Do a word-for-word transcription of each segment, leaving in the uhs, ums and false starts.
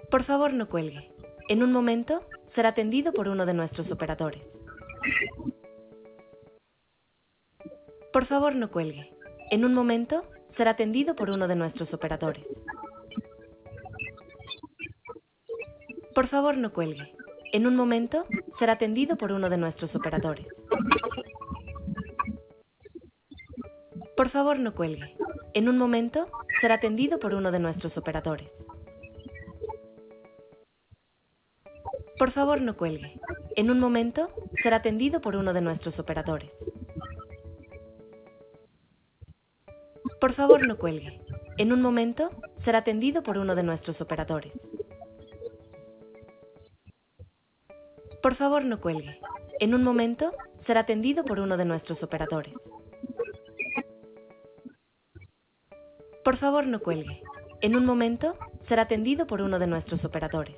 Por favor, no cuelgue. En un momento, será atendido por uno de nuestros operadores. Por favor, no cuelgue. En un momento, será atendido por uno de nuestros operadores. Por favor, no cuelgue. En un momento, será atendido por uno de nuestros operadores. Por favor, no cuelgue. En un momento, será atendido por uno de nuestros operadores. Por favor, no cuelgue. En un momento, será atendido por uno de nuestros operadores. Por favor, no cuelgue. En un momento, será atendido por uno de nuestros operadores. Por favor, no cuelgue. En un momento, será atendido por uno de nuestros operadores. Por favor, no cuelgue. En un momento, será atendido por uno de nuestros operadores.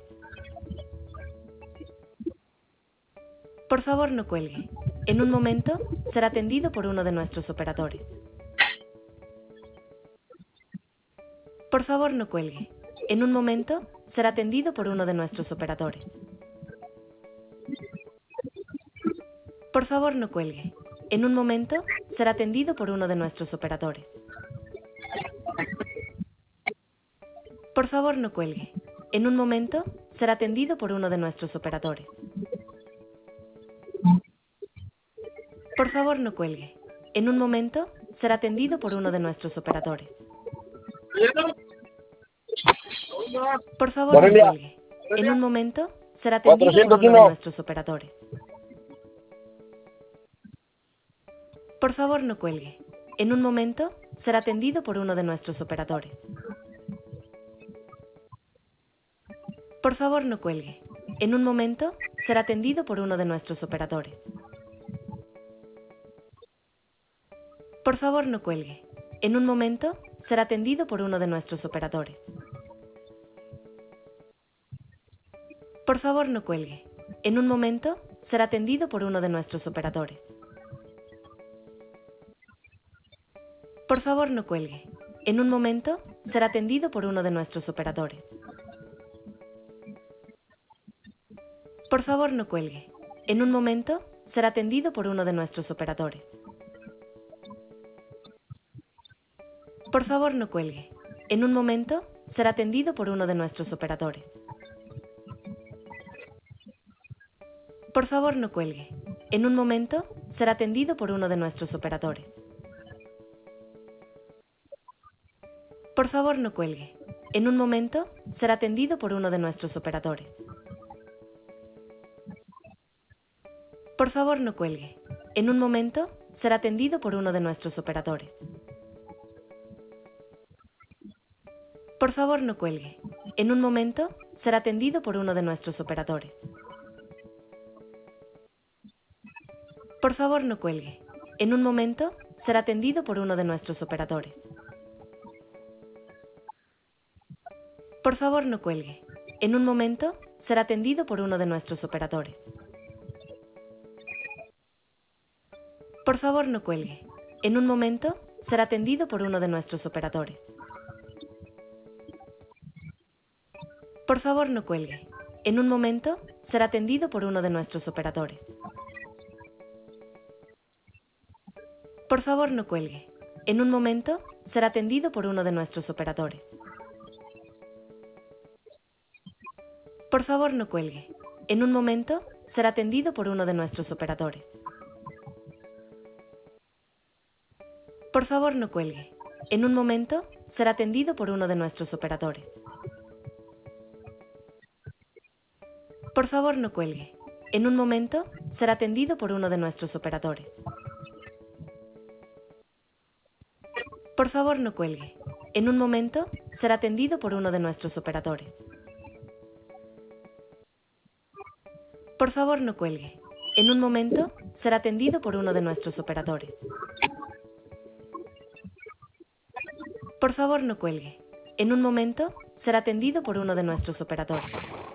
Por favor, no cuelgue. En un momento, será atendido por uno de nuestros operadores. Por favor, no cuelgue. En un momento, será atendido por uno de nuestros operadores. Por favor, no cuelgue. En un momento, será atendido por uno de nuestros operadores. Por favor, no cuelgue. En un momento, será atendido por uno de nuestros operadores. Por favor, no cuelgue. En un momento, será atendido por uno de nuestros operadores. Por favor, no cuelgue. En un momento, será atendido por uno de nuestros operadores. Por favor, no cuelgue. En un momento, será atendido por uno de nuestros operadores. Por favor, no cuelgue. En un momento, será atendido por uno de nuestros operadores. Por favor, no cuelgue. En un momento, será atendido por uno de nuestros operadores. Por favor, no cuelgue. En un momento, será atendido por uno de nuestros operadores. Por favor, no cuelgue. En un momento, será atendido por uno de nuestros operadores. Por favor, no cuelgue. En un momento, será atendido por uno de nuestros operadores. Por favor, no cuelgue. En un momento, será atendido por uno de nuestros operadores. Por favor, no cuelgue. En un momento, será atendido por uno de nuestros operadores. Por favor, no cuelgue. En un momento, será atendido por uno de nuestros operadores. Por favor, no cuelgue. En un momento, será atendido por uno de nuestros operadores. Por favor, no cuelgue. En un momento, será atendido por uno de nuestros operadores. Por favor, no cuelgue. En un momento, será atendido por uno de nuestros operadores. Por favor, no cuelgue. En un momento, será atendido por uno de nuestros operadores. Por favor, no cuelgue. En un momento, será atendido por uno de nuestros operadores. Por favor, no cuelgue. En un momento, será atendido por uno de nuestros operadores. Por favor, no cuelgue. En un momento, será atendido por uno de nuestros operadores. Por favor, no cuelgue. En un momento, será atendido por uno de nuestros operadores. Por favor, no cuelgue. En un momento, será atendido por uno de nuestros operadores. Por favor, no cuelgue. En un momento, será atendido por uno de nuestros operadores. Por favor, no cuelgue. En un momento, será atendido por uno de nuestros operadores. Por favor, no cuelgue. En un momento, será atendido por uno de nuestros operadores. Por favor, no cuelgue. En un momento, será atendido por uno de nuestros operadores.